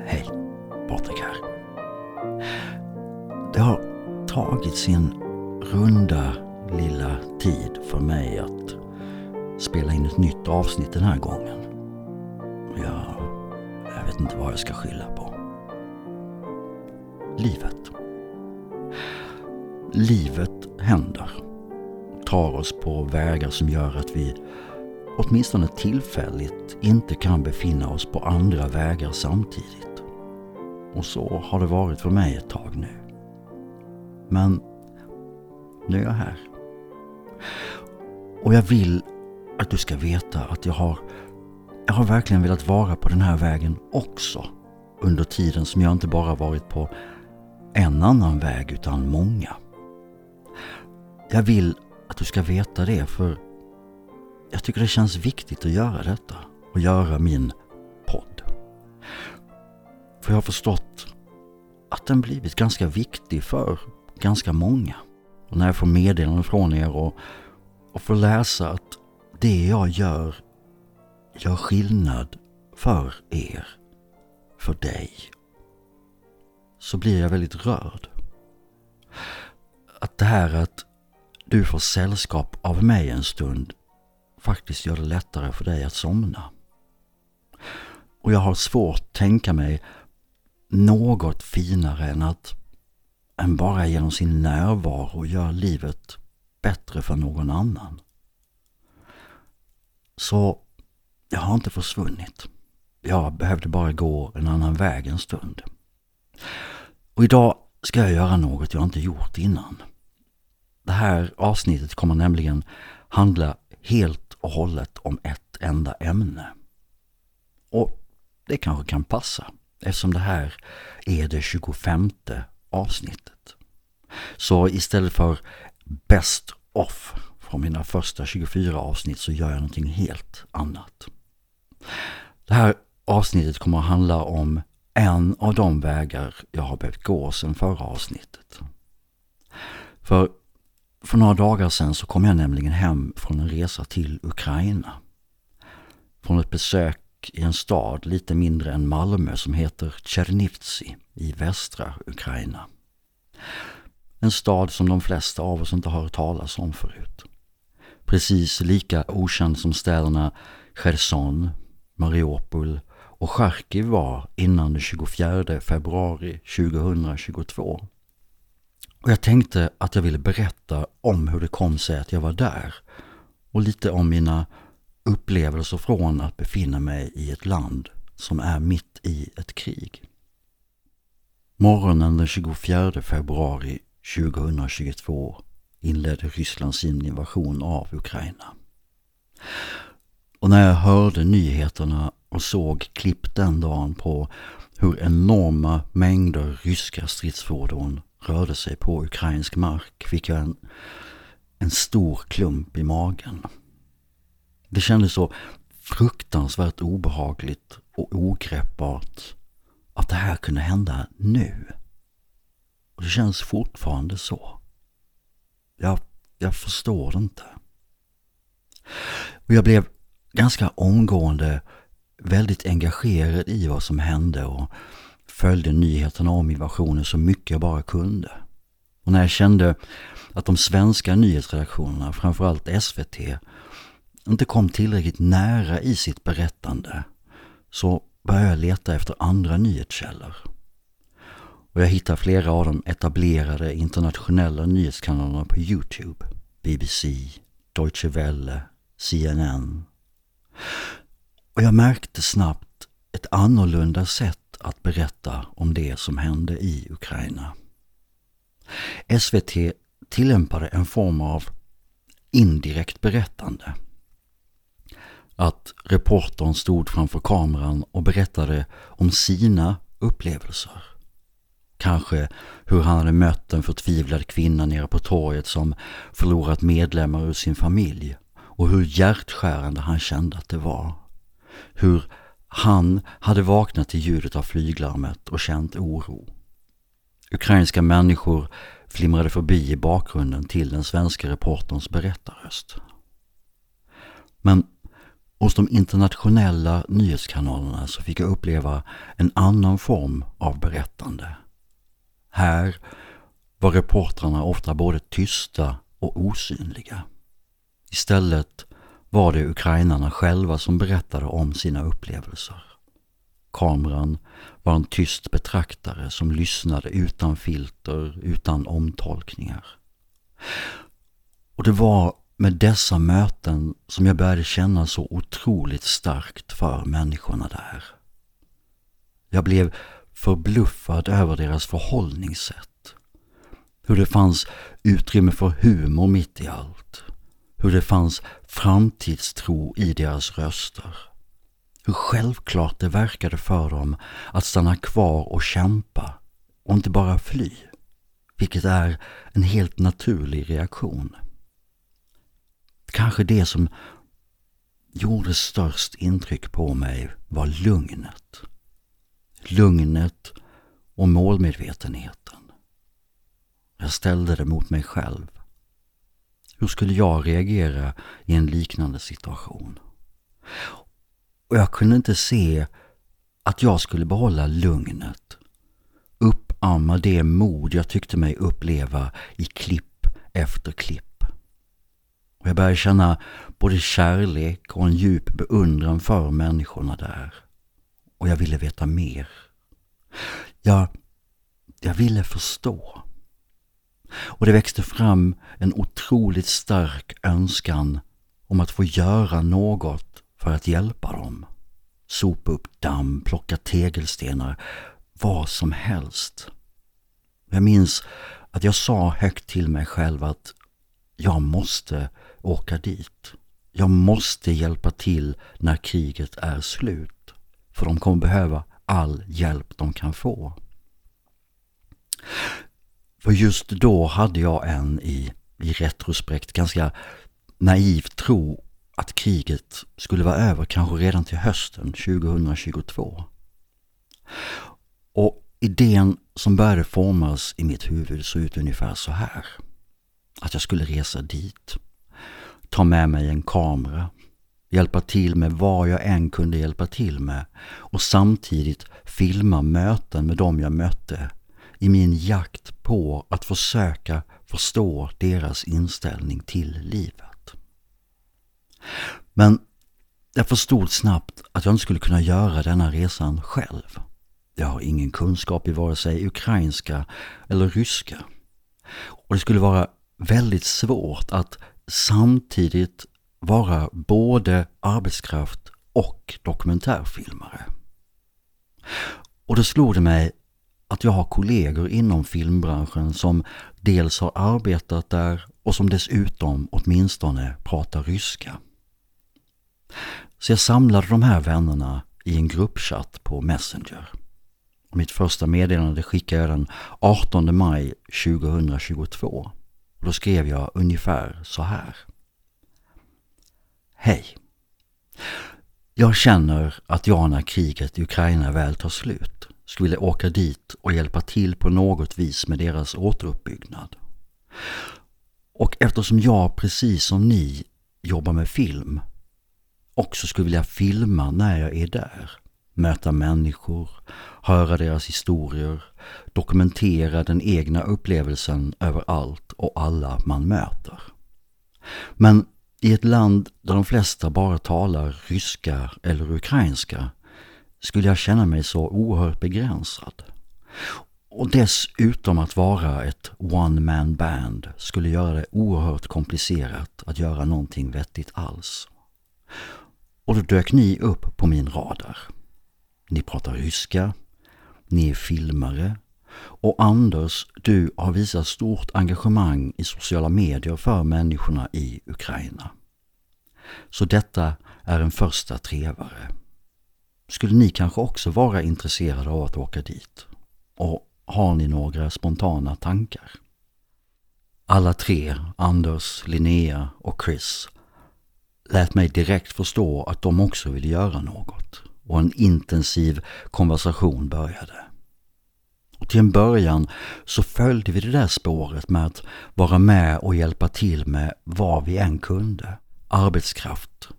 Hej, Patrik här. Det har tagit sin runda lilla tid för mig att spela in ett nytt avsnitt den här gången. Jag vet inte vad jag ska skylla på. Livet händer. Tar oss på vägar som gör att vi åtminstone tillfälligt inte kan befinna oss på andra vägar samtidigt. Och så har det varit för mig ett tag nu. Men nu är jag här. Och jag vill att du ska veta att jag har verkligen velat vara på den här vägen också. Under tiden som jag inte bara varit på en annan väg utan många. Jag vill att du ska veta det, för jag tycker det känns viktigt att göra detta. Och göra min podd. För jag har förstått att den blivit ganska viktig för ganska många. Och när jag får meddelanden från er och får läsa att det jag gör skillnad för er, för dig, så blir jag väldigt rörd. Att det här att du får sällskap av mig en stund faktiskt gör det lättare för dig att somna. Och jag har svårt att tänka mig något finare än bara genom sin närvaro gör livet bättre för någon annan. Så jag har inte försvunnit. Jag behövde bara gå en annan väg en stund. Och idag ska jag göra något jag inte gjort innan. Det här avsnittet kommer nämligen handla helt och hållet om ett enda ämne. Och det kanske kan passa, eftersom det här är det 25:e avsnittet. Så istället för best of från mina första 24 avsnitt så gör jag någonting helt annat. Det här avsnittet kommer att handla om en av de vägar jag har behövt gå sedan förra avsnittet. För några dagar sedan så kom jag nämligen hem från en resa till Ukraina. Från ett besök i en stad lite mindre än Malmö som heter Chernivtsi i västra Ukraina. En stad som de flesta av oss inte har hört talas om förut. Precis lika okänd som städerna Cherson, Mariupol och Charkiv var innan den 24 februari 2022. Och jag tänkte att jag ville berätta om hur det kom sig att jag var där och lite om mina upplevelser från att befinna mig i ett land som är mitt i ett krig. Morgonen den 24 februari 2022 inledde Ryssland sin invasion av Ukraina. Och när jag hörde nyheterna och såg klipp den dagen på hur enorma mängder ryska stridsfordon rörde sig på ukrainsk mark fick jag en stor klump i magen. Det kändes så fruktansvärt obehagligt och ogreppbart att det här kunde hända nu. Och det känns fortfarande så. Jag förstår det inte. Och jag blev ganska omgående väldigt engagerad i vad som hände och följde nyheterna om invasionen så mycket jag bara kunde. Och när jag kände att de svenska nyhetsredaktionerna, framförallt SVT, inte kom tillräckligt nära i sitt berättande så började jag leta efter andra nyhetskällor. Och jag hittade flera av de etablerade internationella nyhetskanalerna på YouTube. BBC, Deutsche Welle, CNN. Och jag märkte snabbt ett annorlunda sätt att berätta om det som hände i Ukraina. SVT tillämpade en form av indirekt berättande. Att reportern stod framför kameran och berättade om sina upplevelser. Kanske hur han hade mött en förtvivlad kvinna nere på torget som förlorat medlemmar ur sin familj och hur hjärtskärande han kände att det var. Hur han hade vaknat till ljudet av flyglarmet och känt oro. Ukrainska människor flimrade förbi i bakgrunden till den svenska reporterns berättarröst. Men Hos de internationella nyhetskanalerna så fick jag uppleva en annan form av berättande. Här var reportrarna ofta både tysta och osynliga. Istället var det ukrainarna själva som berättade om sina upplevelser. Kameran var en tyst betraktare som lyssnade utan filter, utan omtolkningar. Och det var med dessa möten som jag började känna så otroligt starkt för människorna där. Jag blev förbluffad över deras förhållningssätt. Hur det fanns utrymme för humor mitt i allt. Hur det fanns framtidstro i deras röster. Hur självklart det verkade för dem att stanna kvar och kämpa och inte bara fly. Vilket är en helt naturlig reaktion. Kanske det som gjorde störst intryck på mig var lugnet. Lugnet och målmedvetenheten. Jag ställde det mot mig själv. Hur skulle jag reagera i en liknande situation? Och jag kunde inte se att jag skulle behålla lugnet. Uppamma det mod jag tyckte mig uppleva i klipp efter klipp. Och jag började känna både kärlek och en djup beundran för människorna där. Och jag ville veta mer. Jag ville förstå. Och det växte fram en otroligt stark önskan om att få göra något för att hjälpa dem. Sopa upp damm, plocka tegelstenar, vad som helst. Jag minns att jag sa högt till mig själv att jag måste åka dit. Jag måste hjälpa till när kriget är slut. För de kommer behöva all hjälp de kan få. För just då hade jag en i retrospekt ganska naiv tro att kriget skulle vara över kanske redan till hösten 2022. Och idén som började formas i mitt huvud såg ut ungefär så här. Att jag skulle resa dit, ta med mig en kamera, hjälpa till med vad jag än kunde hjälpa till med och samtidigt filma möten med dem jag mötte i min jakt på att försöka förstå deras inställning till livet. Men jag förstod snabbt att jag inte skulle kunna göra denna resan själv. Jag har ingen kunskap i vare sig ukrainska eller ryska. Och det skulle vara väldigt svårt att samtidigt vara både arbetskraft och dokumentärfilmare. Och då slog det mig att jag har kollegor inom filmbranschen som dels har arbetat där och som dessutom åtminstone pratar ryska. Så jag samlade de här vännerna i en gruppchatt på Messenger. Och mitt första meddelande skickade jag den 18 maj 2022. Och då skrev jag ungefär så här. Hej. Jag känner att jag när kriget i Ukraina väl tar slut skulle vilja åka dit och hjälpa till på något vis med deras återuppbyggnad. Och eftersom jag precis som ni jobbar med film också skulle vilja filma när jag är där. Möta människor, höra deras historier, dokumentera den egna upplevelsen över allt och alla man möter. Men i ett land där de flesta bara talar ryska eller ukrainska skulle jag känna mig så oerhört begränsad. Och dessutom att vara ett one-man band skulle göra det oerhört komplicerat att göra någonting vettigt alls. Och då dök ni upp på min radar. Ni pratar ryska, ni är filmare och Anders, du har visat stort engagemang i sociala medier för människorna i Ukraina. Så detta är en första trevare. Skulle ni kanske också vara intresserade av att åka dit? Och har ni några spontana tankar? Alla tre, Anders, Linnea och Chris, lät mig direkt förstå att de också ville göra något. Och en intensiv konversation började. Och till en början så följde vi det där spåret med att vara med och hjälpa till med vad vi än kunde. Arbetskraft,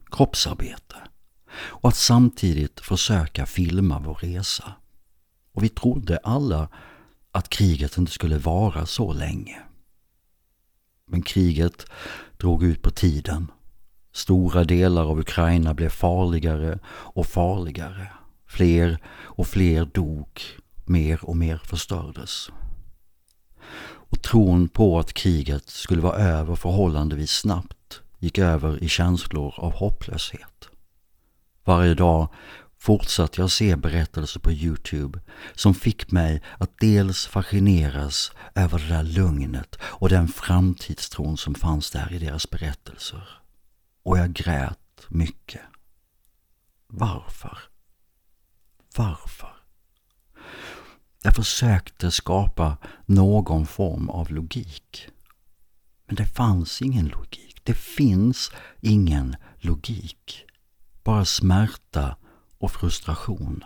kroppsarbete och att samtidigt försöka filma vår resa. Och vi trodde alla att kriget inte skulle vara så länge. Men kriget drog ut på tiden. Stora delar av Ukraina blev farligare och farligare. Fler och fler dog, mer och mer förstördes. Och tron på att kriget skulle vara över förhållandevis snabbt gick över i känslor av hopplöshet. Varje dag fortsatte jag se berättelser på YouTube som fick mig att dels fascineras över det där lugnet och den framtidstron som fanns där i deras berättelser. Och jag grät mycket. Varför? Varför? Jag försökte skapa någon form av logik. Men det fanns ingen logik. Det finns ingen logik. Bara smärta och frustration.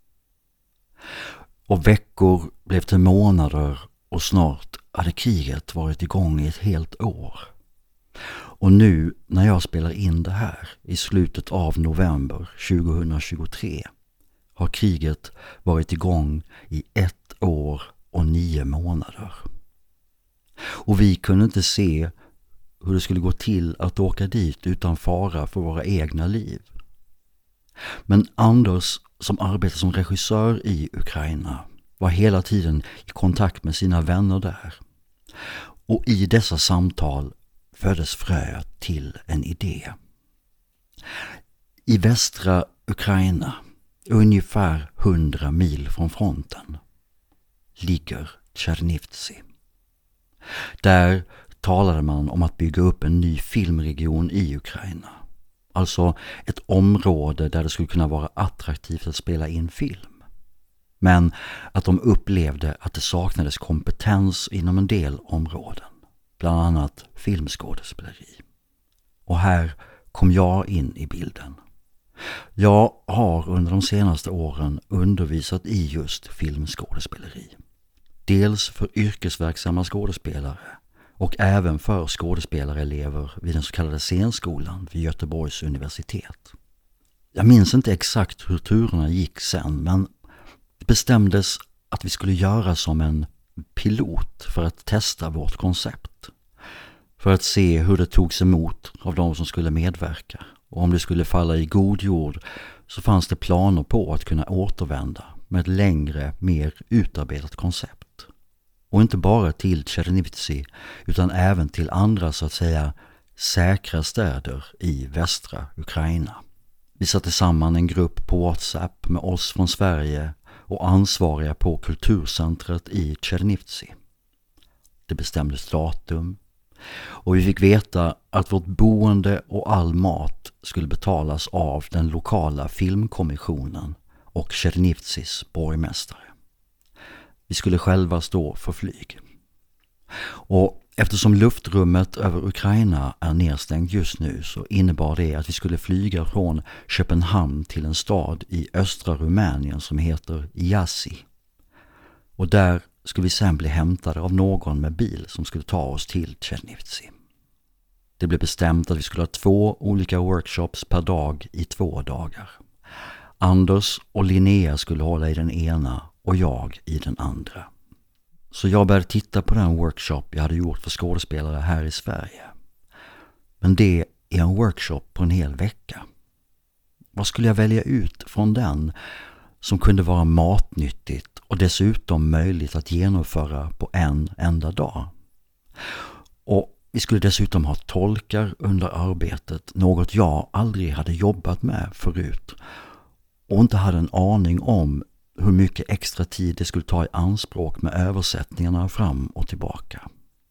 Och veckor blev till månader och snart hade kriget varit igång i ett helt år. Och nu när jag spelar in det här i slutet av november 2023 har kriget varit igång i 1 år och 9 månader. Och vi kunde inte se hur det skulle gå till att åka dit utan fara för våra egna liv. Men Anders, som arbetar som regissör i Ukraina, var hela tiden i kontakt med sina vänner där. Och i dessa samtal föddes fröet till en idé. I västra Ukraina, ungefär 100 mil från fronten, ligger Chernivtsi. Där talade man om att bygga upp en ny filmregion i Ukraina. Alltså ett område där det skulle kunna vara attraktivt att spela in film. Men att de upplevde att det saknades kompetens inom en del områden. Bland annat filmskådespeleri. Och här kom jag in i bilden. Jag har under de senaste åren undervisat i just filmskådespeleri. Dels för yrkesverksamma skådespelare och även för skådespelare-elever vid den så kallade scenskolan vid Göteborgs universitet. Jag minns inte exakt hur turerna gick sen, men det bestämdes att vi skulle göra som en pilot för att testa vårt koncept. För att se hur det togs emot av de som skulle medverka. Och om det skulle falla i god jord så fanns det planer på att kunna återvända med ett längre, mer utarbetat koncept. Och inte bara till Chernivtsi utan även till andra så att säga säkra städer i västra Ukraina. Vi satte samman en grupp på WhatsApp med oss från Sverige och ansvariga på kulturcentret i Chernivtsi. Det bestämdes datum och vi fick veta att vårt boende och all mat skulle betalas av den lokala filmkommissionen och Chernivtsis borgmästare. Vi skulle själva stå för flyg. Och eftersom luftrummet över Ukraina är nedstängt just nu så innebar det att vi skulle flyga från Köpenhamn till en stad i östra Rumänien som heter Iași. Och där skulle vi sen bli hämtade av någon med bil som skulle ta oss till Chernivtsi. Det blev bestämt att vi skulle ha 2 olika workshops per dag i 2 dagar. Anders och Linnea skulle hålla i den ena och jag i den andra. Så jag började titta på den workshop jag hade gjort för skådespelare här i Sverige. Men det är en workshop på en hel vecka. Vad skulle jag välja ut från den som kunde vara matnyttigt och dessutom möjligt att genomföra på en enda dag? Och vi skulle dessutom ha tolkar under arbetet, något jag aldrig hade jobbat med förut och inte hade en aning om hur mycket extra tid det skulle ta i anspråk med översättningarna fram och tillbaka.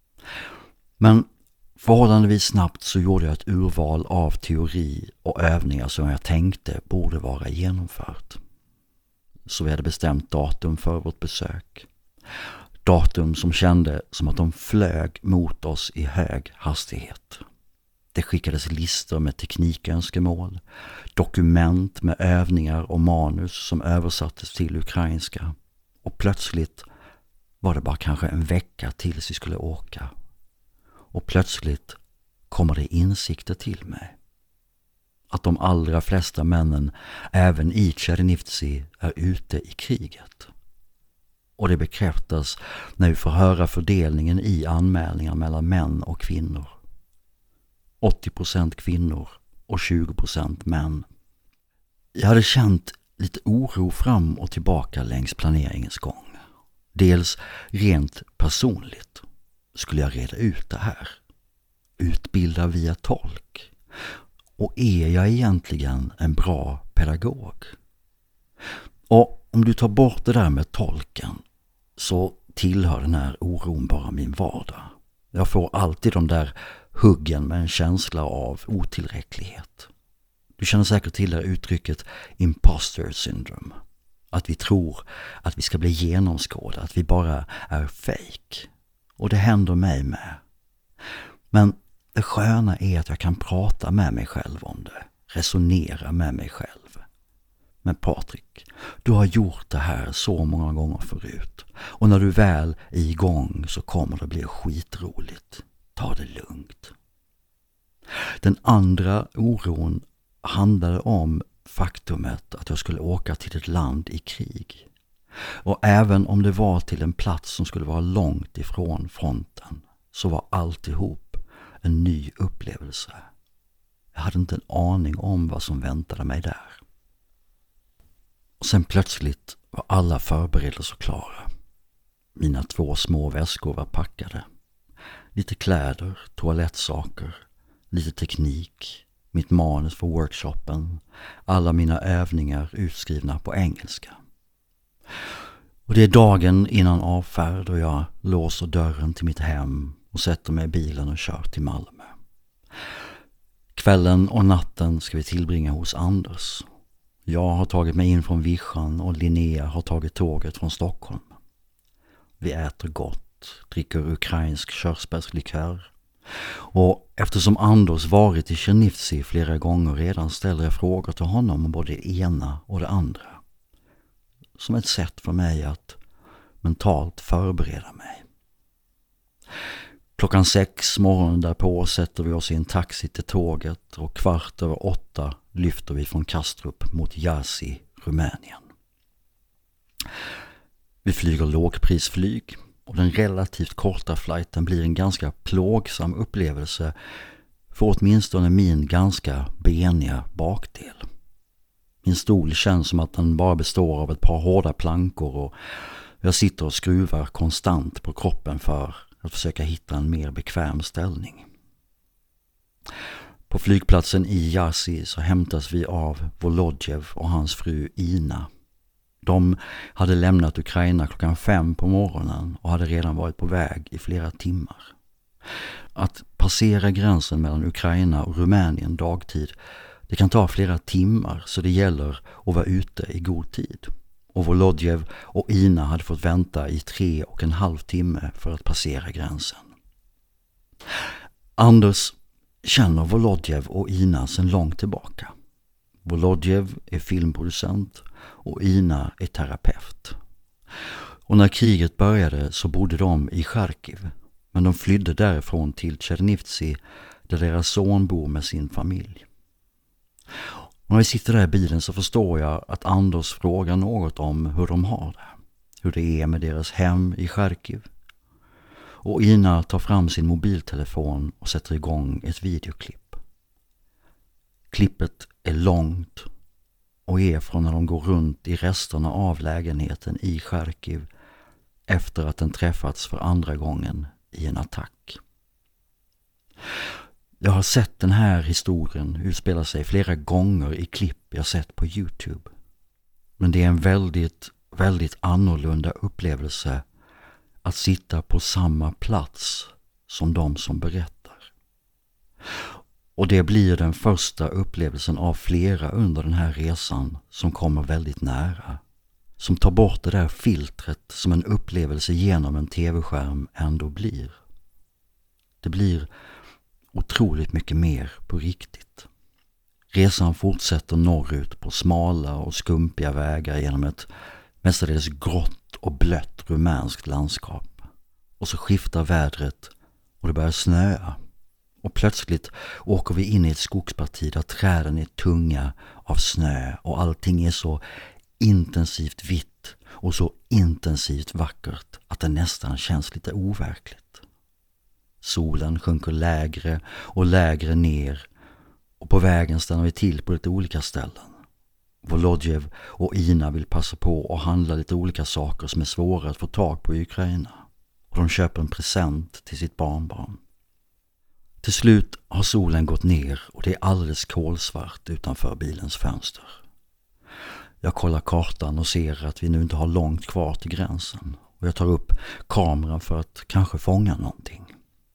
Men förhållandevis snabbt så gjorde jag ett urval av teori och övningar som jag tänkte borde vara genomfört. Så vi hade bestämt datum för vårt besök. Datum som kände som att de flög mot oss i hög hastighet. Det skickades listor med teknikönskemål, dokument med övningar och manus som översattes till ukrainska. Och plötsligt var det bara kanske en vecka tills vi skulle åka. Och plötsligt kommer det insikter till mig. att de allra flesta männen, även i Chernivtsi, är ute i kriget. Och det bekräftas när vi får höra fördelningen i anmälningar mellan män och kvinnor. 80% kvinnor och 20% män. Jag hade känt lite oro fram och tillbaka längs planeringens gång. Dels rent personligt. Skulle jag reda ut det här? Utbilda via tolk? Och är jag egentligen en bra pedagog? Och om du tar bort det där med tolken så tillhör den här oron bara min vardag. Jag får alltid de där huggen med en känsla av otillräcklighet. Du känner säkert till det här uttrycket imposter syndrome. Att vi tror att vi ska bli genomskådade, att vi bara är fake. Och det händer mig med. Men det sköna är att jag kan prata med mig själv om det. Resonera med mig själv. Men Patrik, du har gjort det här så många gånger förut. Och när du väl är igång så kommer det bli skitroligt. Ta det lugnt. Den andra oron handlade om faktumet att jag skulle åka till ett land i krig. Och även om det var till en plats som skulle vara långt ifrån fronten så var alltihop en ny upplevelse. Jag hade inte en aning om vad som väntade mig där. Och sen plötsligt var alla förberedelser klara. Mina 2 små väskor var packade. Lite kläder, toalettsaker, lite teknik, mitt manus för workshopen, alla mina övningar utskrivna på engelska. Och det är dagen innan avfärd och jag låser dörren till mitt hem och sätter mig i bilen och kör till Malmö. Kvällen och natten ska vi tillbringa hos Anders. Jag har tagit mig in från Vischan och Linnea har tagit tåget från Stockholm. Vi äter gott, dricker ukrainsk körsbärslikör. Och eftersom Anders varit i Chernivtsi flera gånger redan ställer jag frågor till honom om både det ena och det andra. Som ett sätt för mig att mentalt förbereda mig. 6:00 morgonen därpå sätter vi oss i en taxi till tåget och 7:15 lyfter vi från Kastrup mot Iași, Rumänien. Vi flyger lågprisflyg och den relativt korta flighten blir en ganska plågsam upplevelse för åtminstone min ganska beniga bakdel. Min stol känns som att den bara består av ett par hårda plankor och jag sitter och skruvar konstant på kroppen för att försöka hitta en mer bekväm ställning. På flygplatsen i Iași så hämtas vi av Volodjev och hans fru Ina. De hade lämnat Ukraina 5:00 på morgonen och hade redan varit på väg i flera timmar. Att passera gränsen mellan Ukraina och Rumänien dagtid, det kan ta flera timmar så det gäller att vara ute i god tid. Och Volodjev och Ina hade fått vänta i 3,5 timme för att passera gränsen. Anders känner Volodjev och Ina sedan långt tillbaka. Volodjev är filmproducent och Ina är terapeut. Och när kriget började så bodde de i Charkiv, men de flydde därifrån till Chernivtsi där deras son bor med sin familj. Och när vi sitter där i bilen så förstår jag att Anders frågar något om hur de har det. Hur det är med deras hem i Charkiv. Och Ina tar fram sin mobiltelefon och sätter igång ett videoklipp. Klippet är långt och är från när de går runt i resterna av lägenheten i Charkiv efter att den träffats för andra gången i en attack. Jag har sett den här historien utspela sig flera gånger i klipp jag sett på YouTube. Men det är en väldigt, väldigt annorlunda upplevelse att sitta på samma plats som de som berättar. Och det blir den första upplevelsen av flera under den här resan som kommer väldigt nära. Som tar bort det där filtret som en upplevelse genom en tv-skärm ändå blir. Det blir otroligt mycket mer på riktigt. Resan fortsätter norrut på smala och skumpiga vägar genom ett mestadels grått och blött rumänskt landskap. Och så skiftar vädret och det börjar snöa. Och plötsligt åker vi in i ett skogsparti där träden är tunga av snö och allting är så intensivt vitt och så intensivt vackert att det nästan känns lite overkligt. Solen sjunker lägre och lägre ner och på vägen stannar vi till på lite olika ställen. Volodjev och Ina vill passa på att handla lite olika saker som är svåra att få tag på i Ukraina. Och de köper en present till sitt barnbarn. Till slut har solen gått ner och det är alldeles kolsvart utanför bilens fönster. Jag kollar kartan och ser att vi nu inte har långt kvar till gränsen. Och jag tar upp kameran för att kanske fånga någonting.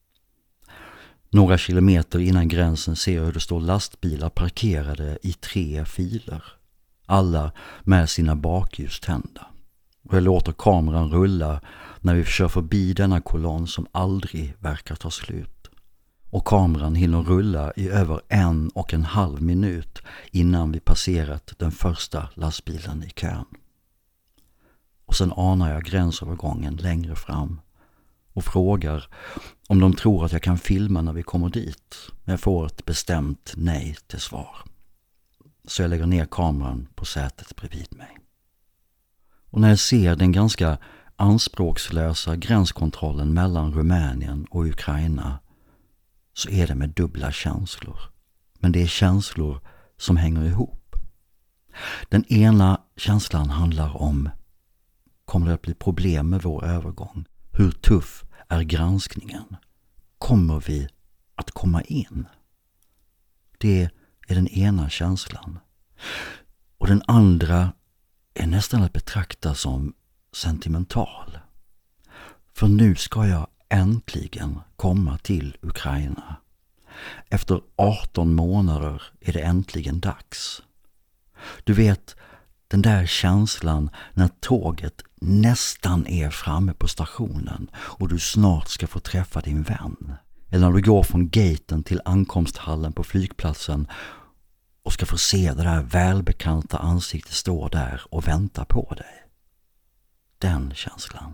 Några kilometer innan gränsen ser jag hur det står lastbilar parkerade i 3 filer. Alla med sina bakljus tända. Och jag låter kameran rulla när vi kör förbi denna kolonn som aldrig verkar ta slut. Och kameran hinner rulla i över 1,5 minut innan vi passerat den första lastbilen i kön. Och sen anar jag gränsövergången längre fram och frågar om de tror att jag kan filma när vi kommer dit. Men jag får ett bestämt nej till svar. Så jag lägger ner kameran på sätet bredvid mig. Och när jag ser den ganska anspråkslösa gränskontrollen mellan Rumänien och Ukraina så är det med dubbla känslor. Men det är känslor som hänger ihop. Den ena känslan handlar om: kommer det att bli problem med vår övergång? Hur tuff är granskningen? Kommer vi att komma in? Det är den ena känslan. Och den andra är nästan att betrakta som sentimental. För nu ska jag äntligen komma till Ukraina. Efter 18 månader är det äntligen dags. Du vet, den där känslan när tåget nästan är framme på stationen och du snart ska få träffa din vän. Eller när du går från gaten till ankomsthallen på flygplatsen och ska få se det där välbekanta ansiktet stå där och vänta på dig. Den känslan.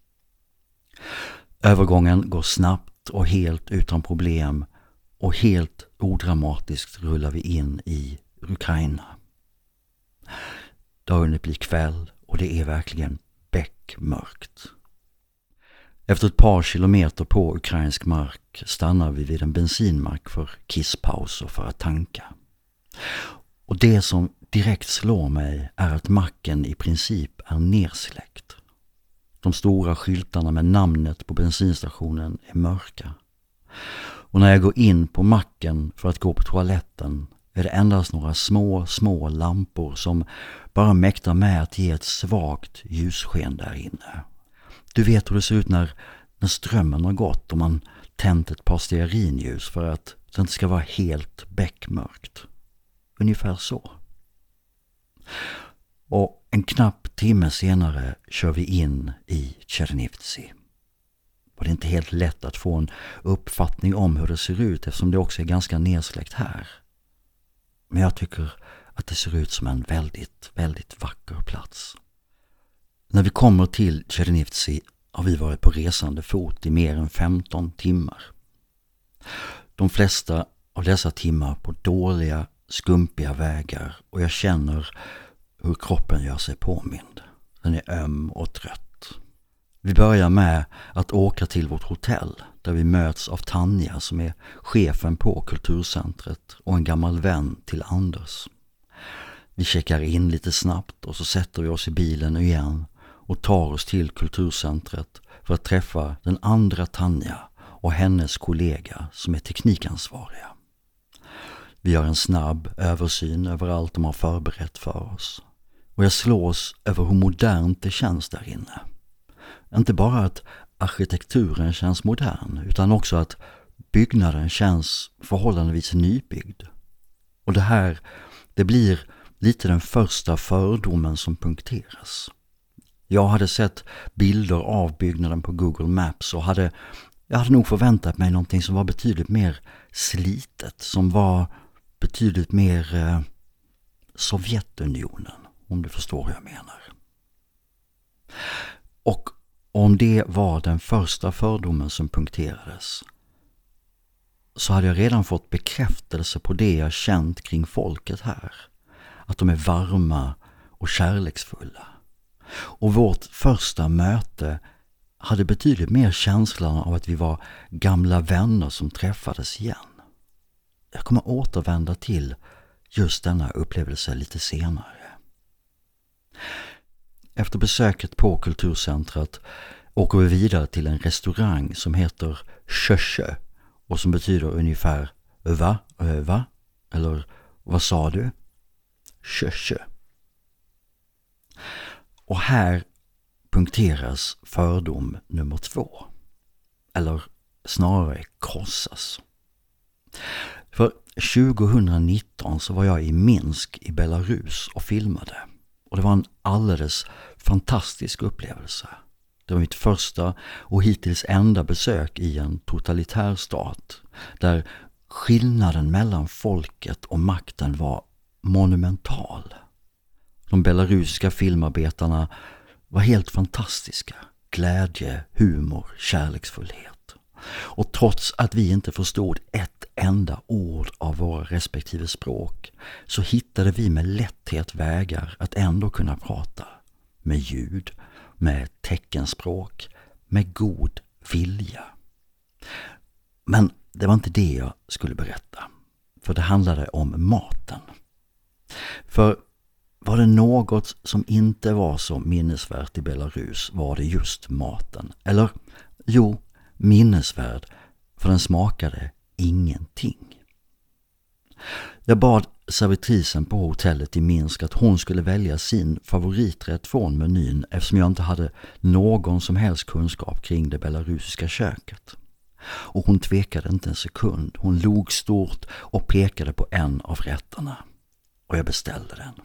Övergången går snabbt och helt utan problem och helt odramatiskt rullar vi in i Ukraina. Det har hunnit bli kväll och det är verkligen beckmörkt. Efter ett par kilometer på ukrainsk mark stannar vi vid en bensinmack för kisspaus och för att tanka. Och det som direkt slår mig är att macken i princip är nersläckt. De stora skyltarna med namnet på bensinstationen är mörka. Och när jag går in på macken för att gå på toaletten är det endast några små lampor som bara mäktar med att ge ett svagt ljussken där inne. Du vet hur det ser ut när strömmen har gått och man tänt ett par stearinljus för att det inte ska vara helt beckmörkt. Ungefär så. Och en knapp timme senare kör vi in i Chernivtsi. Och det är inte helt lätt att få en uppfattning om hur det ser ut eftersom det också är ganska nedsläckt här. Men jag tycker att det ser ut som en väldigt, väldigt vacker plats. När vi kommer till Chernivtsi har vi varit på resande fot i mer än 15 timmar. De flesta av dessa timmar på dåliga, skumpiga vägar och jag känner hur kroppen gör sig påmind. Den är öm och trött. Vi börjar med att åka till vårt hotell där vi möts av Tanja som är chefen på kulturcentret och en gammal vän till Anders. Vi checkar in lite snabbt och så sätter vi oss i bilen igen och tar oss till kulturcentret för att träffa den andra Tanja och hennes kollega som är teknikansvariga. Vi gör en snabb översyn över allt de har förberett för oss. Och jag slås över hur modernt det känns där inne. Inte bara att arkitekturen känns modern utan också att byggnaden känns förhållandevis nybyggd. Och det blir lite den första fördomen som punkteras. Jag hade sett bilder av byggnaden på Google Maps och jag hade nog förväntat mig någonting som var betydligt mer slitet, som var betydligt mer Sovjetunionen, om du förstår vad jag menar. Och om det var den första fördomen som punkterades, så hade jag redan fått bekräftelse på det jag känt kring folket här. Att de är varma och kärleksfulla. Och vårt första möte hade betydligt mer känslan av att vi var gamla vänner som träffades igen. Jag kommer återvända till just denna upplevelse lite senare. Efter besöket på kulturcentret åker vi vidare till en restaurang som heter Kösche och som betyder ungefär va? Eller vad sa du? Kösche. Och här punkteras fördom nummer 2. Eller snarare krossas. För 2019 så var jag i Minsk i Belarus och filmade. Och det var en alldeles fantastisk upplevelse. Det var mitt första och hittills enda besök i en totalitär stat där skillnaden mellan folket och makten var monumental. De belarusiska filmarbetarna var helt fantastiska. Glädje, humor, kärleksfullhet. Och trots att vi inte förstod ett enda ord av våra respektive språk så hittade vi med lätthet vägar att ändå kunna prata. Med ljud, med teckenspråk, med god vilja. Men det var inte det jag skulle berätta. För det handlade om maten. För var det något som inte var så minnesvärt i Belarus var det just maten. Eller, jo, minnesvärd, för den smakade ingenting. Jag bad servitrisen på hotellet i Minsk att hon skulle välja sin favoriträtt från menyn eftersom jag inte hade någon som helst kunskap kring det belarusiska köket. Och hon tvekade inte en sekund. Hon log stort och pekade på en av rätterna. Och jag beställde den.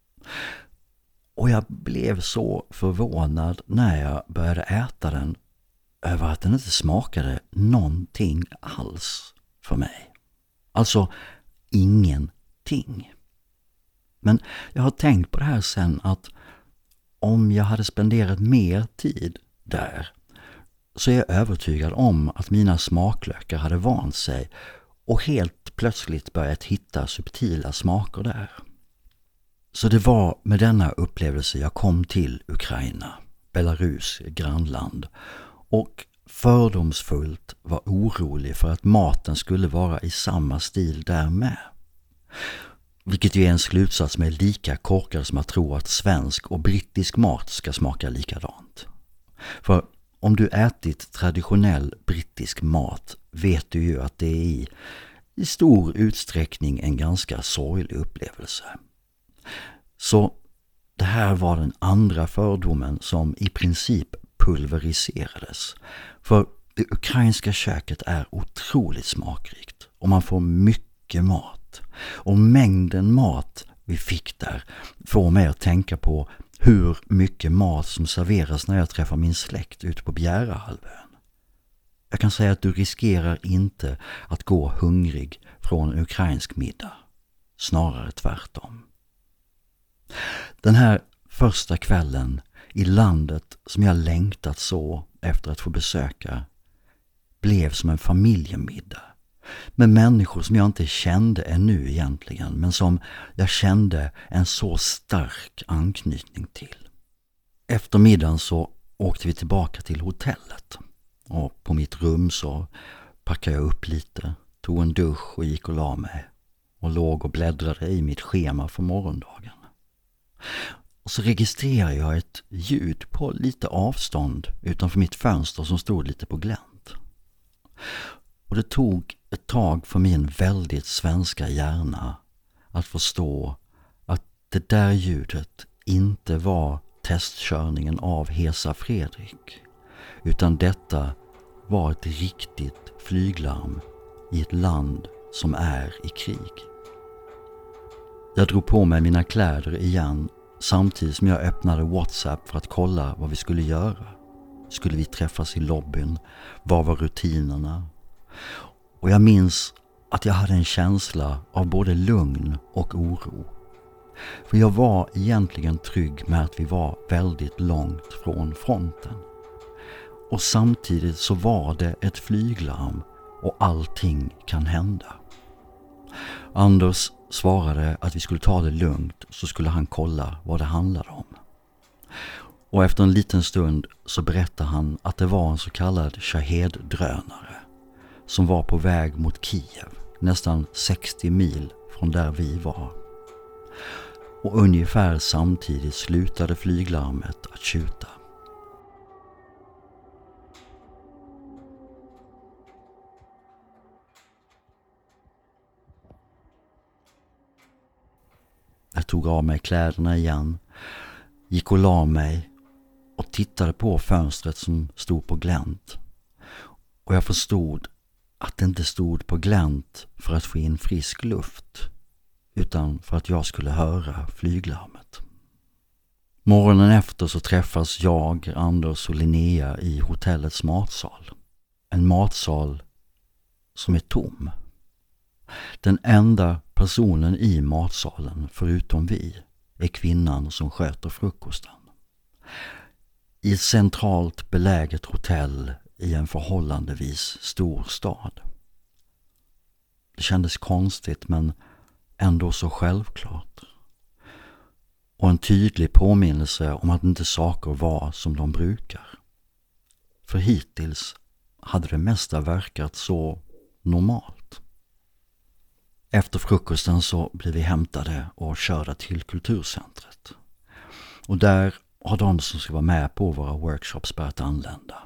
Och jag blev så förvånad när jag började äta den över att den inte smakade någonting alls för mig. Alltså ingenting. Men jag har tänkt på det här sen att om jag hade spenderat mer tid där så är jag övertygad om att mina smaklökar hade vant sig och helt plötsligt börjat hitta subtila smaker där. Så det var med denna upplevelse jag kom till Ukraina, Belarus grannland, och fördomsfullt var orolig för att maten skulle vara i samma stil där med. Vilket ju är en slutsats som är lika korkad som att tro att svensk och brittisk mat ska smaka likadant. För om du ätit traditionell brittisk mat vet du ju att det är i stor utsträckning en ganska sorglig upplevelse. Så det här var den andra fördomen som i princip pulveriserades. För det ukrainska köket är otroligt smakrikt och man får mycket mat. Och mängden mat vi fick där får mig att tänka på hur mycket mat som serveras när jag träffar min släkt ute på Bjärehalvön. Jag kan säga att du riskerar inte att gå hungrig från ukrainsk middag. Snarare tvärtom. Den här första kvällen i landet som jag längtat så efter att få besöka blev som en familjemiddag med människor som jag inte kände ännu egentligen men som jag kände en så stark anknytning till. Efter middagen så åkte vi tillbaka till hotellet och på mitt rum så packade jag upp lite, tog en dusch och gick och la mig och låg och bläddrade i mitt schema för morgondagen. Och så registrerade jag ett ljud på lite avstånd utanför mitt fönster som stod lite på glänt. Och det tog ett tag för min väldigt svenska hjärna att förstå att det där ljudet inte var testkörningen av Hesa Fredrik, utan detta var ett riktigt flyglarm i ett land som är i krig. Jag drog på mig mina kläder igen samtidigt som jag öppnade WhatsApp för att kolla vad vi skulle göra. Skulle vi träffas i lobbyn? Vad var rutinerna? Och jag minns att jag hade en känsla av både lugn och oro. För jag var egentligen trygg med att vi var väldigt långt från fronten. Och samtidigt så var det ett flyglarm och allting kan hända. Anders svarade att vi skulle ta det lugnt, så skulle han kolla vad det handlade om. Och efter en liten stund så berättade han att det var en så kallad Shahed-drönare som var på väg mot Kiev, nästan 60 mil från där vi var. Och ungefär samtidigt slutade flyglarmet att tjuta. Jag tog av mig kläderna igen, gick och la mig och tittade på fönstret som stod på glänt. Och jag förstod att det inte stod på glänt för att få in frisk luft, utan för att jag skulle höra flyglarmet. Morgonen efter så träffas jag, Anders och Linnea i hotellets matsal. En matsal som är tom. Den enda personen i matsalen, förutom vi, är kvinnan som sköter frukosten. I ett centralt beläget hotell i en förhållandevis stor stad. Det kändes konstigt men ändå så självklart. Och en tydlig påminnelse om att inte saker var som de brukar. För hittills hade det mesta verkat så normalt. Efter frukosten så blev vi hämtade och körda till kulturcentret. Och där har de som ska vara med på våra workshops börjat anlända.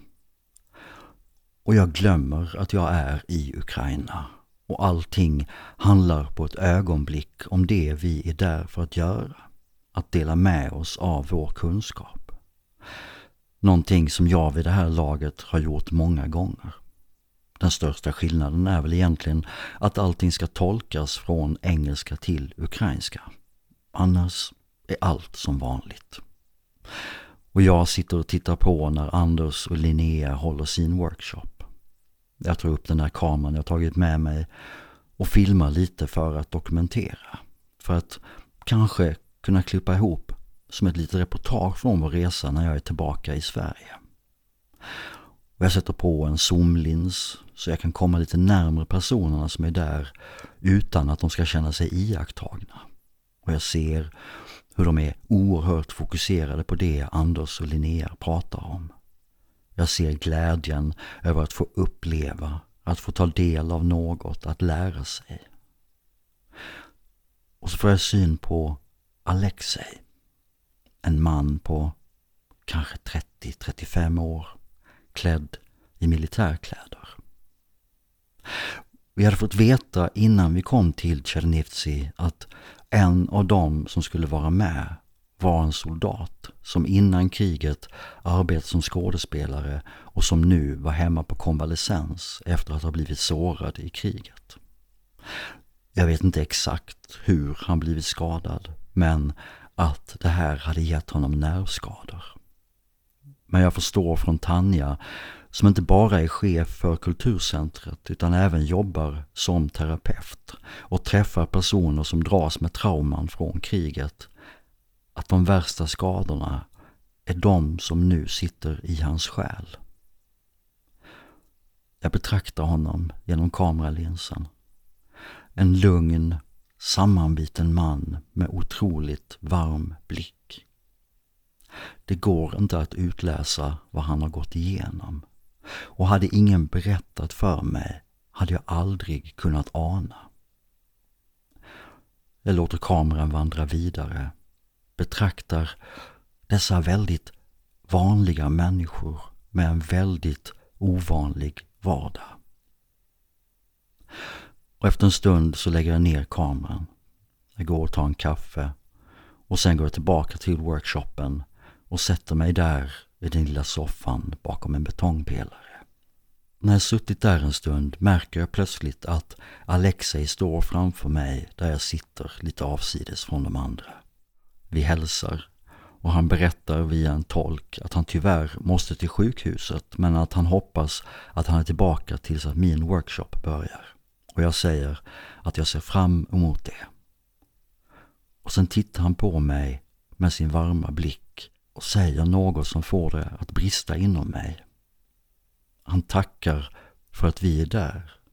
Och jag glömmer att jag är i Ukraina. Och allting handlar på ett ögonblick om det vi är där för att göra. Att dela med oss av vår kunskap. Någonting som jag vid det här laget har gjort många gånger. Den största skillnaden är väl egentligen att allting ska tolkas från engelska till ukrainska. Annars är allt som vanligt. Och jag sitter och tittar på när Anders och Linnea håller sin workshop. Jag tar upp den där kameran jag tagit med mig och filmar lite för att dokumentera. För att kanske kunna klippa ihop som ett litet reportage från vår resa när jag är tillbaka i Sverige. Och jag sätter på en zoomlins så jag kan komma lite närmare personerna som är där utan att de ska känna sig iakttagna. Och jag ser hur de är oerhört fokuserade på det Anders och Linnea pratar om. Jag ser glädjen över att få uppleva, att få ta del av något, att lära sig. Och så får jag syn på Alexej. En man på kanske 30-35 år, klädd i militärkläder. Vi hade fått veta innan vi kom till Chernivtsi att en av dem som skulle vara med var en soldat som innan kriget arbetat som skådespelare och som nu var hemma på konvalescens efter att ha blivit sårad i kriget. Jag vet inte exakt hur han blivit skadad, men att det här hade gett honom nervskador. Men jag förstår från Tanja, som inte bara är chef för kulturcentret utan även jobbar som terapeut och träffar personer som dras med trauman från kriget, att de värsta skadorna är de som nu sitter i hans själ. Jag betraktar honom genom kameralinsen. En lugn, sammanbiten man med otroligt varm blick. Det går inte att utläsa vad han har gått igenom. Och hade ingen berättat för mig hade jag aldrig kunnat ana. Jag låter kameran vandra vidare. Betraktar dessa väldigt vanliga människor med en väldigt ovanlig vardag. Och efter en stund så lägger jag ner kameran. Jag går och tar en kaffe och sen går jag tillbaka till workshopen och sätter mig där i den lilla soffan bakom en betongpelare. När jag suttit där en stund märker jag plötsligt att Alexej står framför mig där jag sitter lite avsides från de andra. Vi hälsar och han berättar via en tolk att han tyvärr måste till sjukhuset men att han hoppas att han är tillbaka tills att min workshop börjar. Och jag säger att jag ser fram emot det. Och sen tittar han på mig med sin varma blick och säger något som får det att brista inom mig. Han tackar för att vi är där.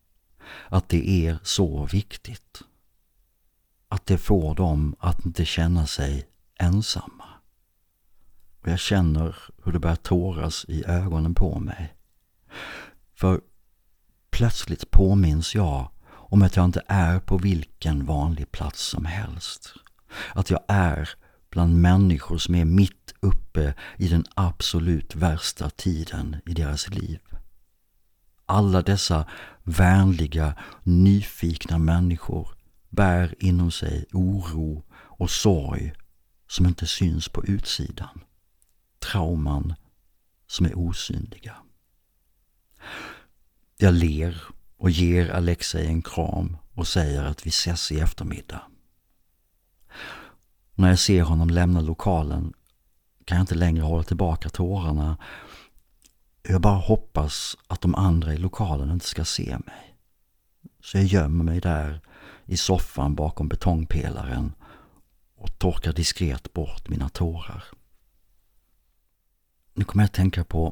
att det är så viktigt. Att det får dem att inte känna sig ensamma. Och jag känner hur det börjar tåras i ögonen på mig. För plötsligt påminns jag om att jag inte är på vilken vanlig plats som helst. Att jag är bland människor som är mitt uppe i den absolut värsta tiden i deras liv. Alla dessa vänliga, nyfikna människor bär inom sig oro och sorg som inte syns på utsidan. Trauman som är osynliga. Jag ler och ger Alexej en kram och säger att vi ses i eftermiddag. När jag ser honom lämna lokalen kan jag inte längre hålla tillbaka tårarna. Jag bara hoppas att de andra i lokalen inte ska se mig. Så jag gömmer mig där i soffan bakom betongpelaren och torkar diskret bort mina tårar. Nu kommer jag att tänka på...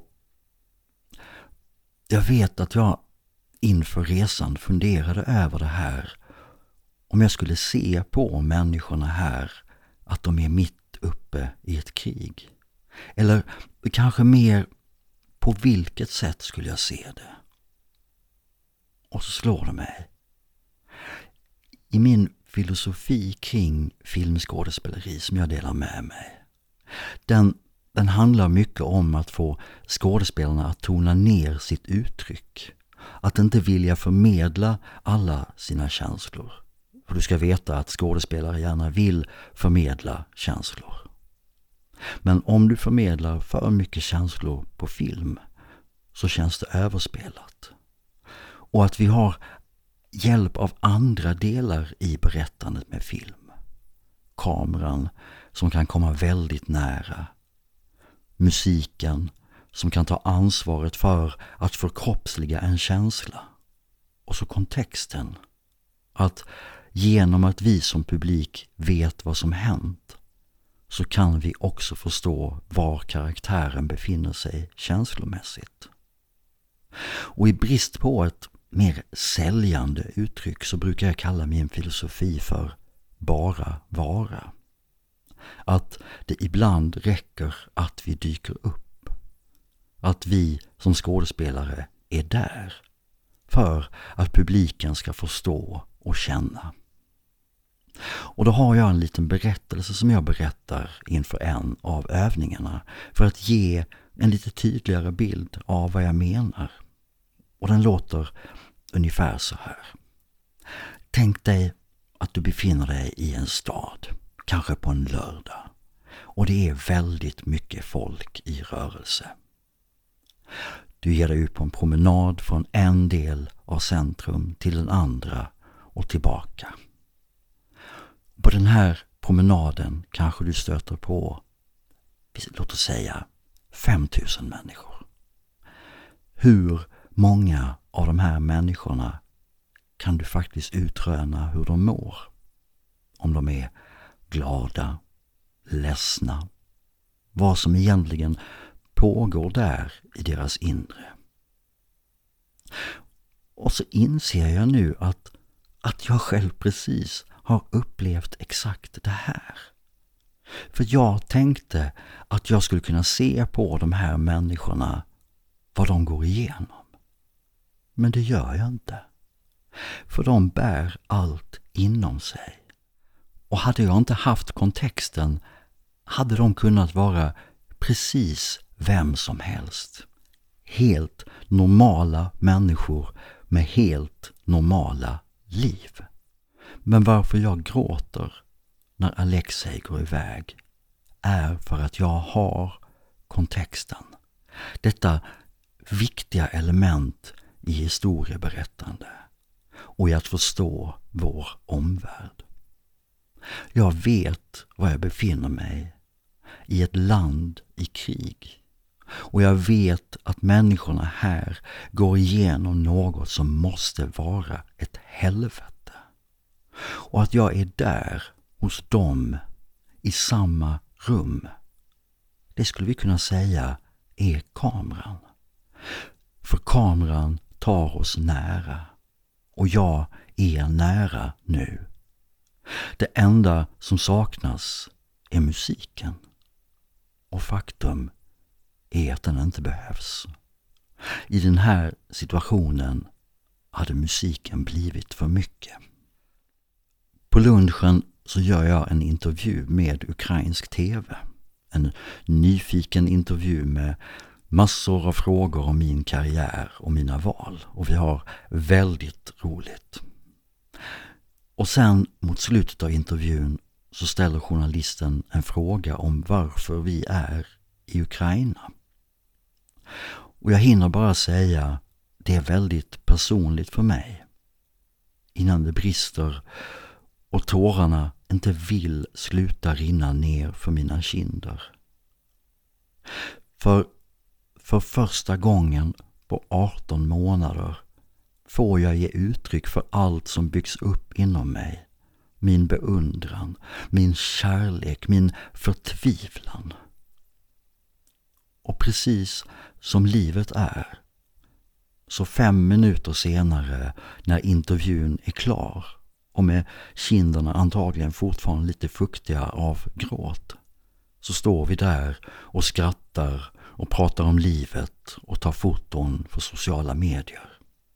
Jag vet att jag inför resan funderade över det här. Om jag skulle se på människorna här att de är mitt uppe i ett krig. Eller kanske mer, på vilket sätt skulle jag se det? Och så slår det mig. I min filosofi kring filmskådespeleri som jag delar med mig. Den handlar mycket om att få skådespelarna att tona ner sitt uttryck. Att inte vilja förmedla alla sina känslor. För du ska veta att skådespelare gärna vill förmedla känslor. Men om du förmedlar för mycket känslor på film så känns det överspelat. Och att vi har hjälp av andra delar i berättandet med film. Kameran som kan komma väldigt nära. Musiken som kan ta ansvaret för att förkroppsliga en känsla. Och så kontexten. Att genom att vi som publik vet vad som hänt så kan vi också förstå var karaktären befinner sig känslomässigt. Och i brist på ett mer säljande uttryck så brukar jag kalla min filosofi för bara vara. Att det ibland räcker att vi dyker upp. Att vi som skådespelare är där för att publiken ska förstå och känna. Och då har jag en liten berättelse som jag berättar inför en av övningarna för att ge en lite tydligare bild av vad jag menar. Och den låter ungefär så här. Tänk dig att du befinner dig i en stad, kanske på en lördag. Och det är väldigt mycket folk i rörelse. Du ger dig ut på en promenad från en del av centrum till den andra och tillbaka. På den här promenaden kanske du stöter på, låt oss säga, 5000 människor. Hur många av de här människorna kan du faktiskt utröna hur de mår? Om de är glada, ledsna, vad som egentligen pågår där i deras inre. Och så inser jag nu att jag själv precis har upplevt exakt det här. För jag tänkte att jag skulle kunna se på de här människorna vad de går igenom. Men det gör jag inte. För de bär allt inom sig. Och hade jag inte haft kontexten hade de kunnat vara precis vem som helst. Helt normala människor med helt normala liv. Men varför jag gråter när Alexej går iväg är för att jag har kontexten. Detta viktiga element i historieberättande och i att förstå vår omvärld. Jag vet var jag befinner mig, i ett land i krig. Och jag vet att människorna här går igenom något som måste vara ett helvete. Och att jag är där hos dem i samma rum. Det skulle vi kunna säga är kameran. För kameran tar oss nära och jag är nära nu. Det enda som saknas är musiken. Och faktum är att den inte behövs. I den här situationen hade musiken blivit för mycket. På lunchen så gör jag en intervju med ukrainsk tv. En nyfiken intervju med massor av frågor om min karriär och mina val. Och vi har väldigt roligt. Och sen mot slutet av intervjun så ställer journalisten en fråga om varför vi är i Ukraina. Och jag hinner bara säga, det är väldigt personligt för mig. Innan det brister och tårarna inte vill sluta rinna ner för mina kinder. För första gången på 18 månader får jag ge uttryck för allt som byggs upp inom mig. Min beundran, min kärlek, min förtvivlan. Och precis som livet är, så 5 minuter senare när intervjun är klar och med kinderna antagligen fortfarande lite fuktiga av gråt, så står vi där och skrattar och pratar om livet och tar foton för sociala medier.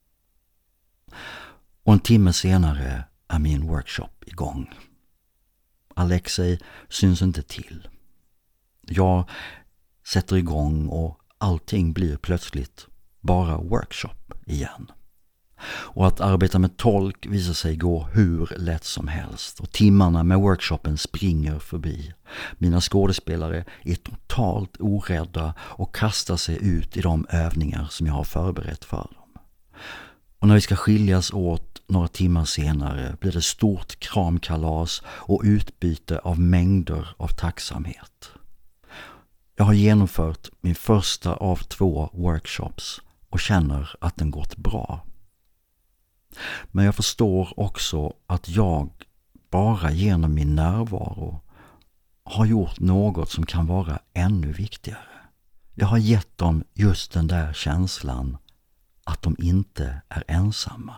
Och en timme senare är min workshop igång. Alexej syns inte till. Jag sätter igång och allting blir plötsligt bara workshop igen. Och att arbeta med tolk visar sig gå hur lätt som helst. Och timmarna med workshopen springer förbi. Mina skådespelare är totalt orädda och kastar sig ut i de övningar som jag har förberett för dem. Och när vi ska skiljas åt några timmar senare blir det stort kramkalas och utbyte av mängder av tacksamhet. Jag har genomfört min första av 2 workshops och känner att den gått bra. Men jag förstår också att jag bara genom min närvaro har gjort något som kan vara ännu viktigare. Jag har gett dem just den där känslan att de inte är ensamma.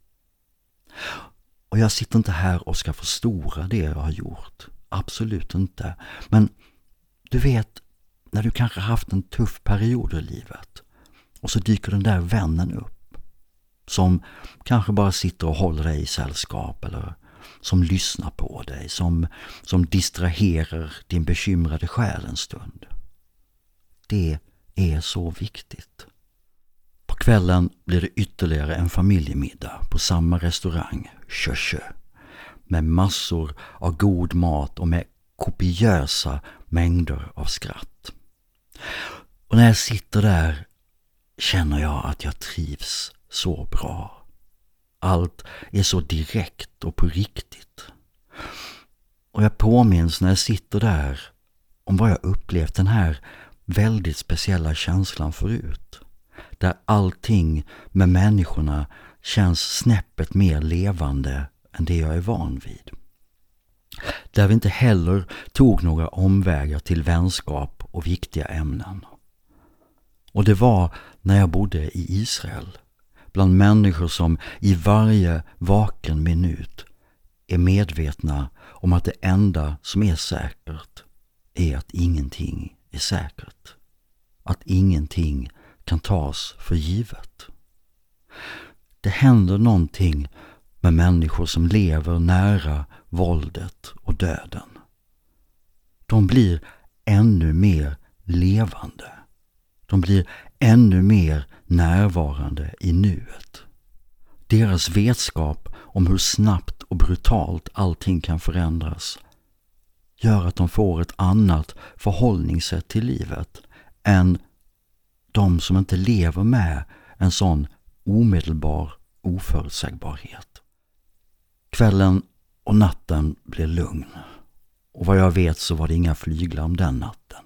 Och jag sitter inte här och ska förstora det jag har gjort. Absolut inte. Men du vet, när du kanske haft en tuff period i livet och så dyker den där vännen upp som kanske bara sitter och håller dig i sällskap eller som lyssnar på dig, som distraherar din bekymrade själ en stund. Det är så viktigt. På kvällen blir det ytterligare en familjemiddag på samma restaurang, Körsö, med massor av god mat och med kopiösa mängder av skratt. Och när jag sitter där känner jag att jag trivs så bra. Allt är så direkt och på riktigt. Och jag påminns när jag sitter där om vad jag upplevt den här väldigt speciella känslan förut. Där allting med människorna känns snäppet mer levande än det jag är van vid. Där vi inte heller tog några omvägar till vänskap och viktiga ämnen. Och det var när jag bodde i Israel, bland människor som i varje vaken minut är medvetna om att det enda som är säkert är att ingenting är säkert. Att ingenting kan tas för givet. Det händer någonting med människor som lever nära våldet och döden. De blir ännu mer levande. De blir ännu mer närvarande i nuet. Deras vetskap om hur snabbt och brutalt allting kan förändras gör att de får ett annat förhållningssätt till livet än de som inte lever med en sån omedelbar oförutsägbarhet. Kvällen och natten blir lugn. Och vad jag vet så var det inga flyglarm den natten.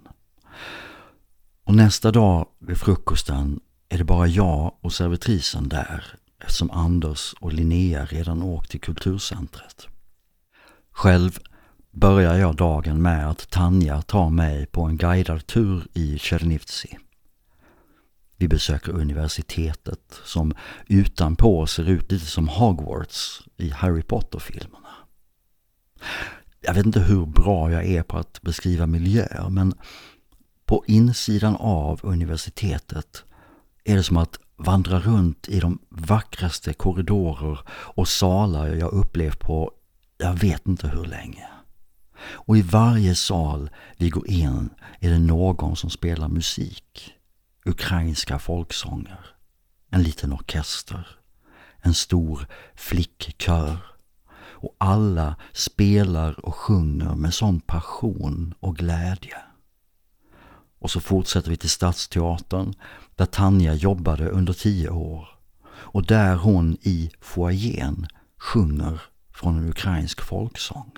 Och nästa dag vid frukosten är det bara jag och servitrisen där, eftersom Anders och Linnea redan åkt till kulturcentret. Själv börjar jag dagen med att Tanja tar mig på en guidad tur i Chernivtsi. Vi besöker universitetet som utanpå ser ut lite som Hogwarts i Harry Potter-filmerna. Jag vet inte hur bra jag är på att beskriva miljöer, men på insidan av universitetet är det som att vandra runt i de vackraste korridorer och salar jag upplevt på jag vet inte hur länge. Och i varje sal vi går in är det någon som spelar musik. Ukrainska folksånger, en liten orkester, en stor flickkör. Och alla spelar och sjunger med sån passion och glädje. Och så fortsätter vi till Stadsteatern där Tanja jobbade under 10 år. Och där hon i foajén sjunger från en ukrainsk folksång.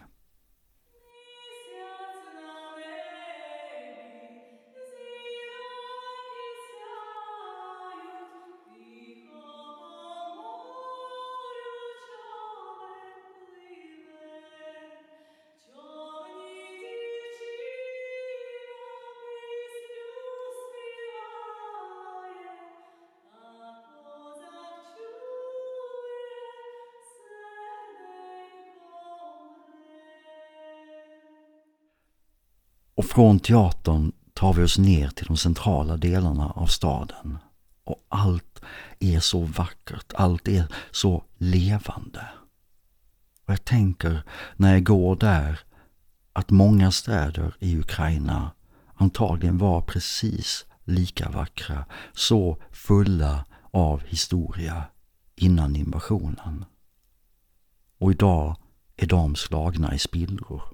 Och från teatern tar vi oss ner till de centrala delarna av staden. Och allt är så vackert, allt är så levande. Och jag tänker när jag går där att många städer i Ukraina antagligen var precis lika vackra, så fulla av historia innan invasionen. Och idag är de slagna i spillror.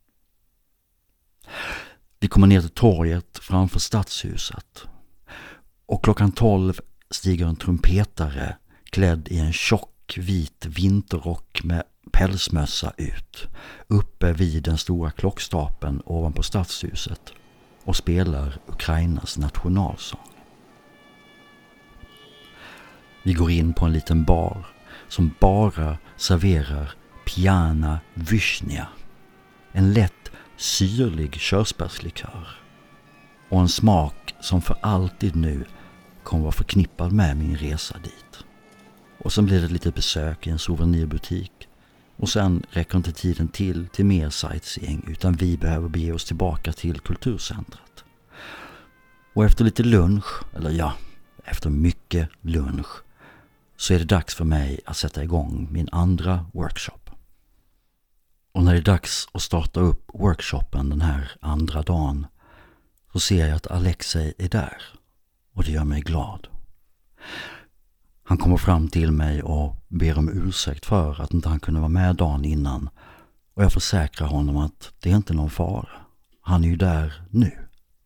Vi kommer ner till torget framför stadshuset. Och klockan 12 stiger en trumpetare klädd i en tjock vit vinterrock med pälsmössa ut. Uppe vid den stora klockstapeln ovanpå stadshuset och spelar Ukrainas nationalsång. Vi går in på en liten bar som bara serverar Piana Vyshnia. En lätt syrlig körsbärslikör och en smak som för alltid nu kommer vara förknippad med min resa dit. Och sen blir det lite besök i en souvenirbutik och sen räcker inte tiden till mer sightseeing utan vi behöver bege oss tillbaka till kulturcentret. Och efter lite lunch, eller ja, efter mycket lunch så är det dags för mig att sätta igång min andra workshop. Och när det är dags att starta upp workshopen den här andra dagen så ser jag att Alexej är där och det gör mig glad. Han kommer fram till mig och ber om ursäkt för att inte han kunde vara med dagen innan och jag försäkrar honom att det är inte någon fara. Han är ju där nu.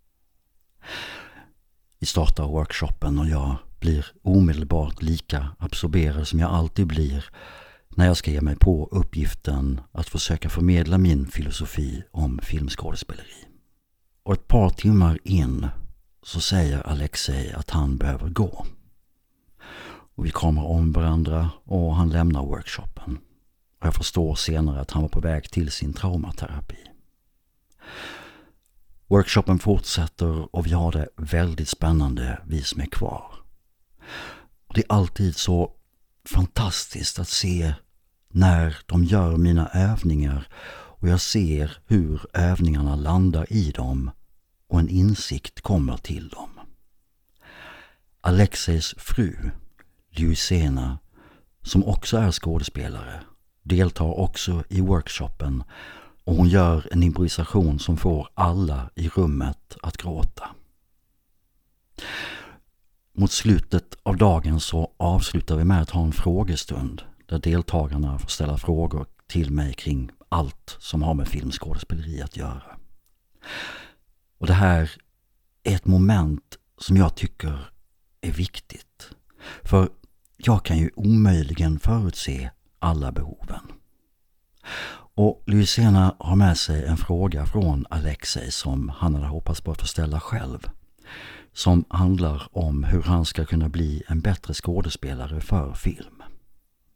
Vi startar workshopen och jag blir omedelbart lika absorberad som jag alltid blir när jag ska ge mig på uppgiften att försöka förmedla min filosofi om filmskådespeleri. Och ett par timmar in så säger Alexej att han behöver gå. Och vi kramar om varandra och han lämnar workshopen. Och jag förstår senare att han var på väg till sin traumaterapi. Workshopen fortsätter och vi har det väldigt spännande vi som är kvar. Och det är alltid så fantastiskt att se när de gör mina övningar och jag ser hur övningarna landar i dem och en insikt kommer till dem. Alexejs fru, Lyusena, som också är skådespelare, deltar också i workshopen och hon gör en improvisation som får alla i rummet att gråta. Mot slutet av dagen så avslutar vi med att ha en frågestund där deltagarna får ställa frågor till mig kring allt som har med filmskådespeleri att göra. Och det här är ett moment som jag tycker är viktigt. För jag kan ju omöjligen förutse alla behoven. Och Lyusena har med sig en fråga från Alexej som han hade hoppats på att få ställa själv. Som handlar om hur han ska kunna bli en bättre skådespelare för film.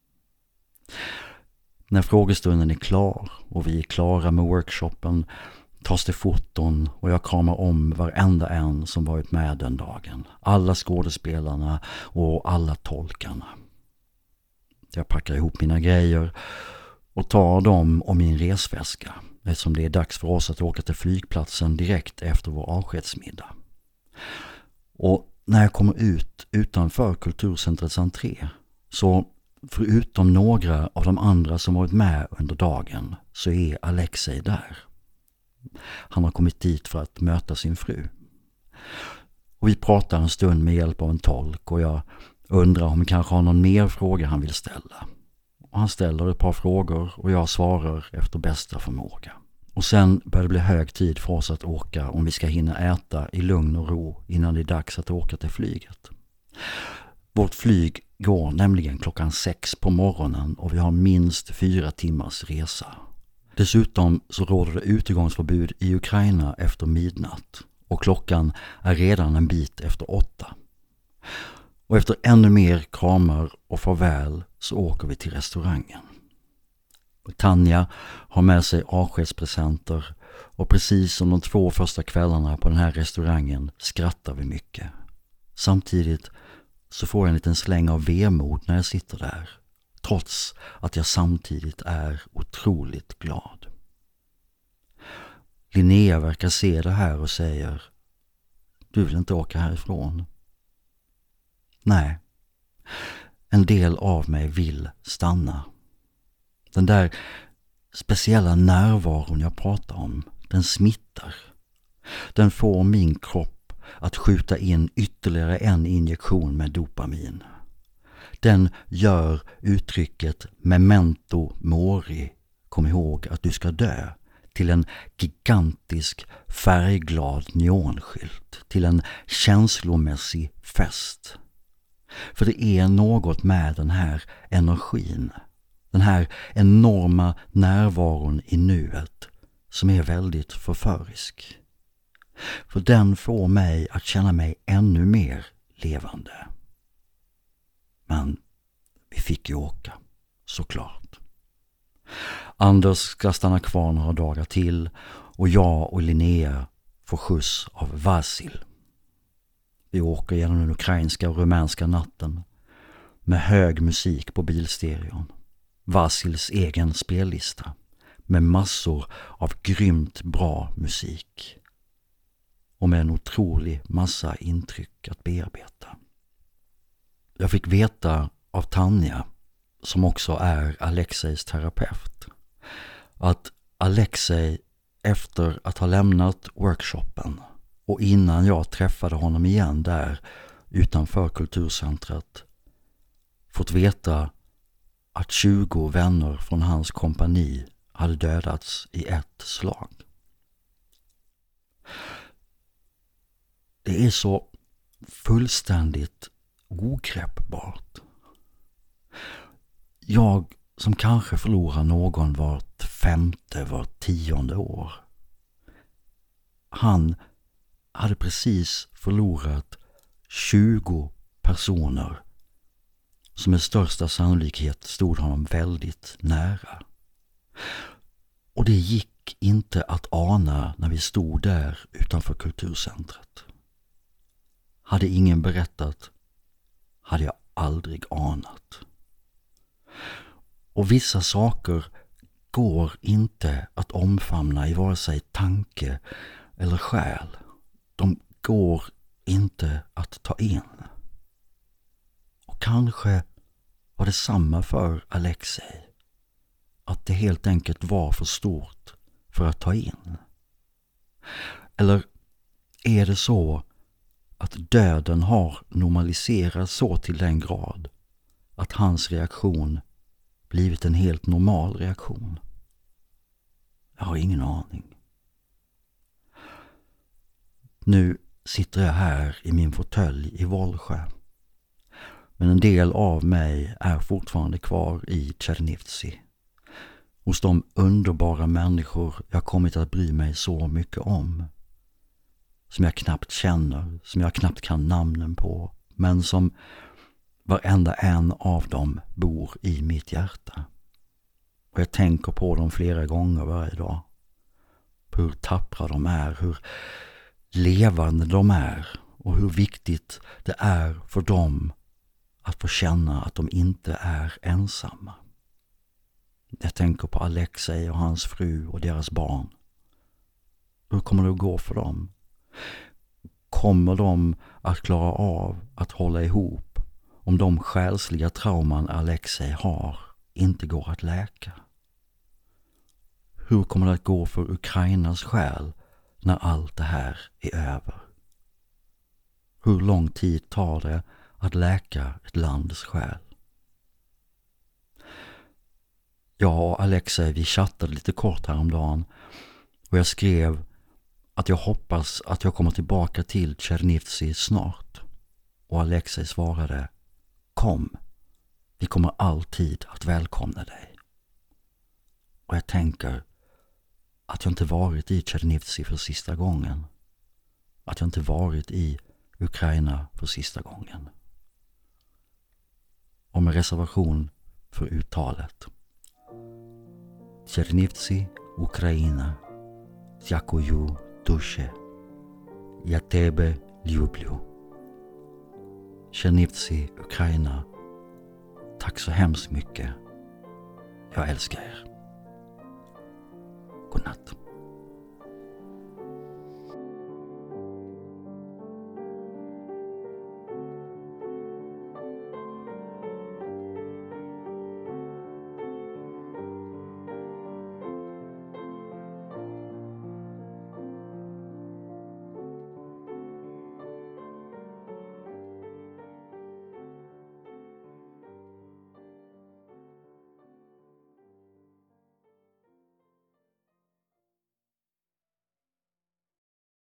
När frågestunden är klar och vi är klara med workshopen tas det foton och jag kramar om varenda en som varit med den dagen. Alla skådespelarna och alla tolkarna. Jag packar ihop mina grejer och tar dem och min resväska eftersom det är dags för oss att åka till flygplatsen direkt efter vår avskedsmiddag. Och när jag kommer ut utanför kulturcentrets entré så förutom några av de andra som varit med under dagen så är Alexej där. Han har kommit dit för att möta sin fru. Och vi pratar en stund med hjälp av en tolk och jag undrar om han kanske har någon mer fråga han vill ställa. Och han ställer ett par frågor och jag svarar efter bästa förmåga. Och sen börjar det bli hög tid för oss att åka om vi ska hinna äta i lugn och ro innan det är dags att åka till flyget. Vårt flyg går nämligen 6:00 på morgonen och vi har minst 4 timmars resa. Dessutom så råder det utegångsförbud i Ukraina efter midnatt och klockan är redan en bit efter 8. Och efter ännu mer kramar och farväl så åker vi till restaurangen. Tanja har med sig avskedspresenter och precis som de 2 första kvällarna på den här restaurangen skrattar vi mycket. Samtidigt så får jag en liten släng av vemod när jag sitter där, trots att jag samtidigt är otroligt glad. Linnea verkar se det här och säger: du vill inte åka härifrån? Nej, en del av mig vill stanna. Den där speciella närvaron jag pratar om, den smittar. Den får min kropp att skjuta in ytterligare en injektion med dopamin. Den gör uttrycket memento mori, kom ihåg att du ska dö, till en gigantisk färgglad neonskylt, till en känslomässig fest. För det är något med den här energin, den här enorma närvaron i nuet som är väldigt förförisk. För den får mig att känna mig ännu mer levande. Men vi fick ju åka, såklart. Anders ska stanna kvar några dagar till och jag och Linnea får skjuts av Vasil. Vi åker genom den ukrainska och rumänska natten med hög musik på bilstereon. Vasils egen spellista med massor av grymt bra musik och med en otrolig massa intryck att bearbeta. Jag fick veta av Tanja, som också är Alexejs terapeut, att Alexej efter att ha lämnat workshopen och innan jag träffade honom igen där utanför kulturcentret fått veta att 20 vänner från hans kompani hade dödats i ett slag. Det är så fullständigt ogreppbart. Jag som kanske förlorar någon vart 5:e, vart 10:e år. Han hade precis förlorat 20 personer som med största sannolikhet stod honom väldigt nära. Och det gick inte att ana när vi stod där utanför kulturcentret. Hade ingen berättat, hade jag aldrig anat. Och vissa saker går inte att omfamna i vare sig tanke eller själ. De går inte att ta in. Och kanske var det samma för Alexej. Att det helt enkelt var för stort för att ta in. Eller är det så att döden har normaliserats så till den grad att hans reaktion blivit en helt normal reaktion? Jag har ingen aning. Nu sitter jag här i min fåtölj i Volsjö. Men en del av mig är fortfarande kvar i Tjernivtsi. Hos de underbara människor jag kommit att bry mig så mycket om. Som jag knappt känner, som jag knappt kan namnen på. Men som varenda en av dem bor i mitt hjärta. Och jag tänker på dem flera gånger varje dag. på hur tappra de är, hur levande de är och hur viktigt det är för dem att få känna att de inte är ensamma. Jag tänker på Alexej och hans fru och deras barn. Hur kommer det att gå för dem? Kommer de att klara av att hålla ihop om de själsliga trauman Alexej har inte går att läka? Hur kommer det att gå för Ukrainas själ när allt det här är över? Hur lång tid tar det att läka ett lands själ? Jag och Alexej, vi chattade lite kort häromdagen och jag skrev att jag hoppas att jag kommer tillbaka till Tjernivtsi snart. Och Alexej svarade: kom, vi kommer alltid att välkomna dig. Och jag tänker att jag inte varit i Tjernivtsi för sista gången. Att jag inte varit i Ukraina för sista gången. Och med reservation för uttalet. Tjernivtsi, Ukraina, Дякую душе. Я тебе люблю. Tjernivtsi, Ukraina. Tack så hemskt mycket. Jag älskar er. God natt.